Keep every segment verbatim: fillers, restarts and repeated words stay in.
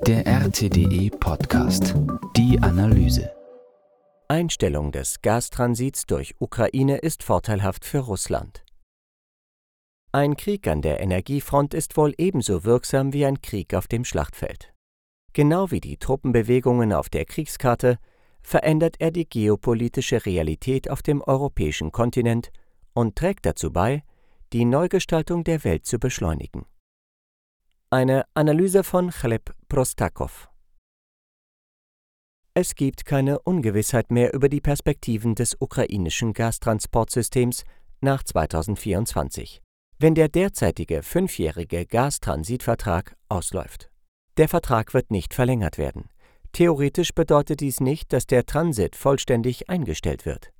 Der R T D E-Podcast. Die Analyse. Einstellung des Gastransits durch Ukraine ist vorteilhaft für Russland. Ein Krieg an der Energiefront ist wohl ebenso wirksam wie ein Krieg auf dem Schlachtfeld. Genau wie die Truppenbewegungen auf der Kriegskarte verändert er die geopolitische Realität auf dem europäischen Kontinent und trägt dazu bei, die Neugestaltung der Welt zu beschleunigen. Eine Analyse von Chleb Prostakow. Es gibt keine Ungewissheit mehr über die Perspektiven des ukrainischen Gastransportsystems nach zweitausendvierundzwanzig, wenn der derzeitige fünfjährige Gastransitvertrag ausläuft. Der Vertrag wird nicht verlängert werden. Theoretisch bedeutet dies nicht, dass der Transit vollständig eingestellt wird.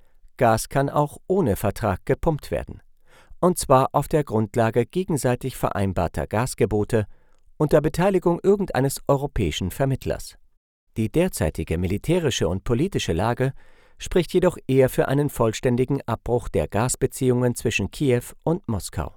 Gas kann auch ohne Vertrag gepumpt werden, und zwar auf der Grundlage gegenseitig vereinbarter Gasgebote unter Beteiligung irgendeines europäischen Vermittlers. Die derzeitige militärische und politische Lage spricht jedoch eher für einen vollständigen Abbruch der Gasbeziehungen zwischen Kiew und Moskau.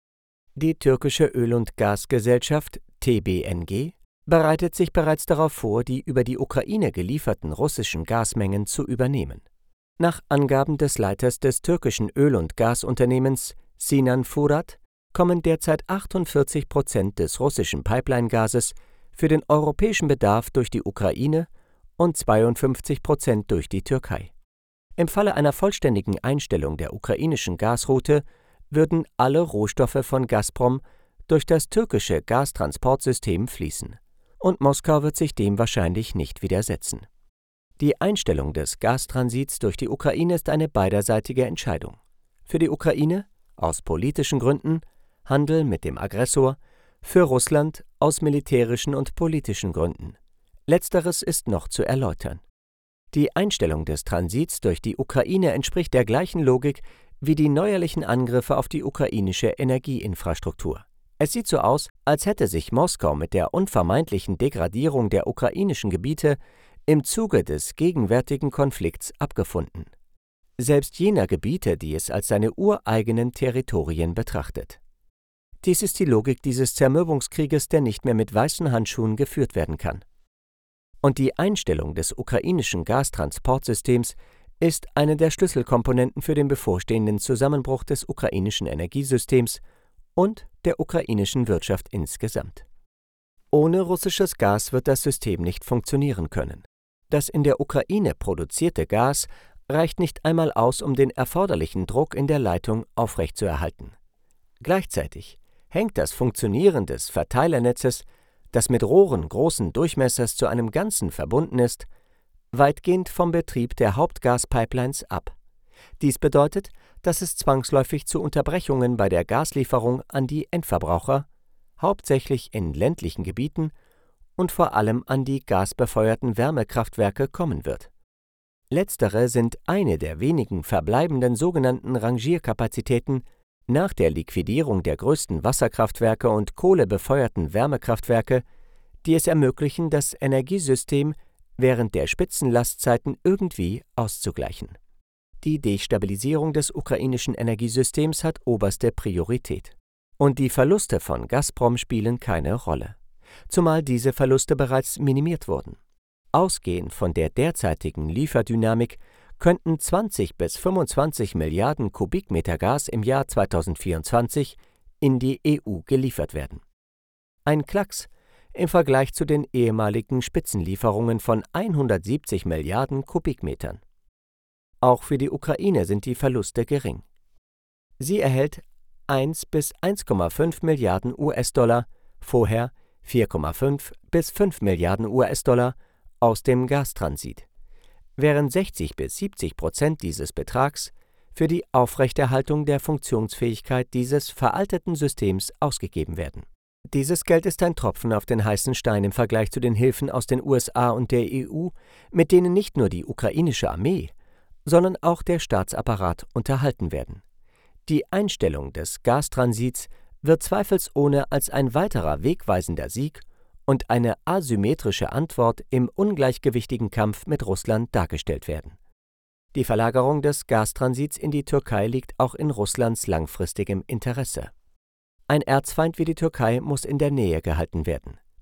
Die türkische Öl- und Gasgesellschaft T B N G bereitet sich bereits darauf vor, die über die Ukraine gelieferten russischen Gasmengen zu übernehmen. Nach Angaben des Leiters des türkischen Öl- und Gasunternehmens Sinan Furat kommen derzeit achtundvierzig Prozent des russischen Pipeline-Gases für den europäischen Bedarf durch die Ukraine und zweiundfünfzig Prozent durch die Türkei. Im Falle einer vollständigen Einstellung der ukrainischen Gasroute würden alle Rohstoffe von Gazprom durch das türkische Gastransportsystem fließen. Und Moskau wird sich dem wahrscheinlich nicht widersetzen. Die Einstellung des Gastransits durch die Ukraine ist eine beiderseitige Entscheidung. Für die Ukraine aus politischen Gründen, Handel mit dem Aggressor, für Russland aus militärischen und politischen Gründen. Letzteres ist noch zu erläutern. Die Einstellung des Transits durch die Ukraine entspricht der gleichen Logik wie die neuerlichen Angriffe auf die ukrainische Energieinfrastruktur. Es sieht so aus, als hätte sich Moskau mit der unvermeidlichen Degradierung der ukrainischen Gebiete im Zuge des gegenwärtigen Konflikts abgefunden. Selbst jener Gebiete, die es als seine ureigenen Territorien betrachtet. Dies ist die Logik dieses Zermürbungskrieges, der nicht mehr mit weißen Handschuhen geführt werden kann. Und die Einstellung des ukrainischen Gastransportsystems ist eine der Schlüsselkomponenten für den bevorstehenden Zusammenbruch des ukrainischen Energiesystems und der ukrainischen Wirtschaft insgesamt. Ohne russisches Gas wird das System nicht funktionieren können. Das in der Ukraine produzierte Gas reicht nicht einmal aus, um den erforderlichen Druck in der Leitung aufrechtzuerhalten. Gleichzeitig hängt das Funktionieren des Verteilernetzes, das mit Rohren großen Durchmessers zu einem Ganzen verbunden ist, weitgehend vom Betrieb der Hauptgaspipelines ab. Dies bedeutet, dass es zwangsläufig zu Unterbrechungen bei der Gaslieferung an die Endverbraucher, hauptsächlich in ländlichen Gebieten und vor allem an die gasbefeuerten Wärmekraftwerke kommen wird. Letztere sind eine der wenigen verbleibenden sogenannten Rangierkapazitäten nach der Liquidierung der größten Wasserkraftwerke und kohlebefeuerten Wärmekraftwerke, die es ermöglichen, das Energiesystem während der Spitzenlastzeiten irgendwie auszugleichen. Die Destabilisierung des ukrainischen Energiesystems hat oberste Priorität. Und die Verluste von Gazprom spielen keine Rolle, zumal diese Verluste bereits minimiert wurden. Ausgehend von der derzeitigen Lieferdynamik könnten zwanzig bis fünfundzwanzig Milliarden Kubikmeter Gas im Jahr zweitausendvierundzwanzig in die E U geliefert werden. Ein Klacks im Vergleich zu den ehemaligen Spitzenlieferungen von hundertsiebzig Milliarden Kubikmetern. Auch für die Ukraine sind die Verluste gering. Sie erhält eins bis eins Komma fünf Milliarden U S-Dollar, vorher vier Komma fünf bis fünf Milliarden U S-Dollar aus dem Gastransit, während sechzig bis siebzig Prozent dieses Betrags für die Aufrechterhaltung der Funktionsfähigkeit dieses veralteten Systems ausgegeben werden. Dieses Geld ist ein Tropfen auf den heißen Stein im Vergleich zu den Hilfen aus den U S A und der E U, mit denen nicht nur die ukrainische Armee, sondern auch der Staatsapparat unterhalten werden. Die Einstellung des Gastransits wird zweifelsohne als ein weiterer wegweisender Sieg und eine asymmetrische Antwort im ungleichgewichtigen Kampf mit Russland dargestellt werden. Die Verlagerung des Gastransits in die Türkei liegt auch in Russlands langfristigem Interesse. Ein Erzfeind wie die Türkei muss in der Nähe gehalten werden.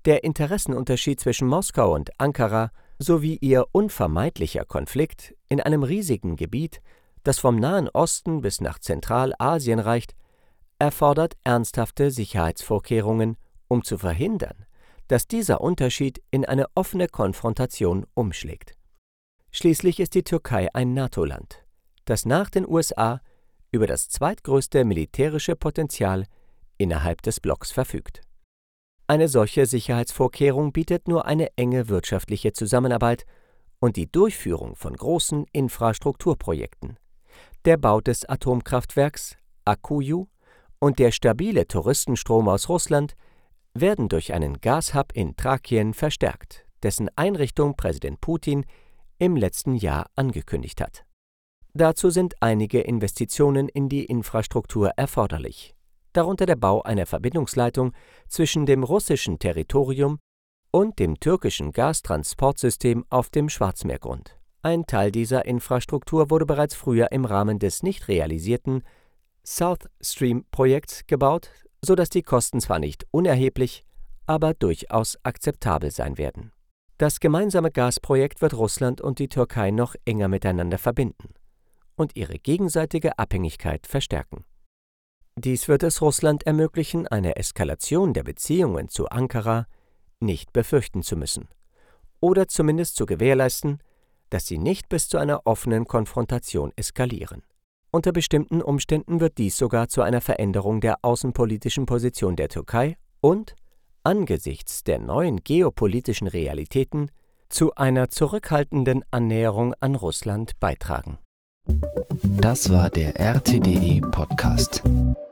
Der Interessenunterschied zwischen Moskau und Ankara sowie ihr unvermeidlicher Konflikt in einem riesigen Gebiet, das vom Nahen Osten bis nach Zentralasien reicht, erfordert ernsthafte Sicherheitsvorkehrungen, um zu verhindern, dass dieser Unterschied in eine offene Konfrontation umschlägt. Schließlich ist die Türkei ein NATO-Land, das nach den U S A über das zweitgrößte militärische Potenzial innerhalb des Blocks verfügt. Eine solche Sicherheitsvorkehrung bietet nur eine enge wirtschaftliche Zusammenarbeit und die Durchführung von großen Infrastrukturprojekten. Der Bau des Atomkraftwerks Akuyu und der stabile Touristenstrom aus Russland werden durch einen Gashub in Thrakien verstärkt, dessen Einrichtung Präsident Putin im letzten Jahr angekündigt hat. Dazu sind einige Investitionen in die Infrastruktur erforderlich, darunter der Bau einer Verbindungsleitung zwischen dem russischen Territorium und dem türkischen Gastransportsystem auf dem Schwarzmeergrund. Ein Teil dieser Infrastruktur wurde bereits früher im Rahmen des nicht realisierten South Stream-Projekts gebaut, sodass die Kosten zwar nicht unerheblich, aber durchaus akzeptabel sein werden. Das gemeinsame Gasprojekt wird Russland und die Türkei noch enger miteinander verbinden und ihre gegenseitige Abhängigkeit verstärken. Dies wird es Russland ermöglichen, eine Eskalation der Beziehungen zu Ankara nicht befürchten zu müssen oder zumindest zu gewährleisten, dass sie nicht bis zu einer offenen Konfrontation eskalieren. Unter bestimmten Umständen wird dies sogar zu einer Veränderung der außenpolitischen Position der Türkei und, angesichts der neuen geopolitischen Realitäten, zu einer zurückhaltenden Annäherung an Russland beitragen. Das war der R T D E Podcast.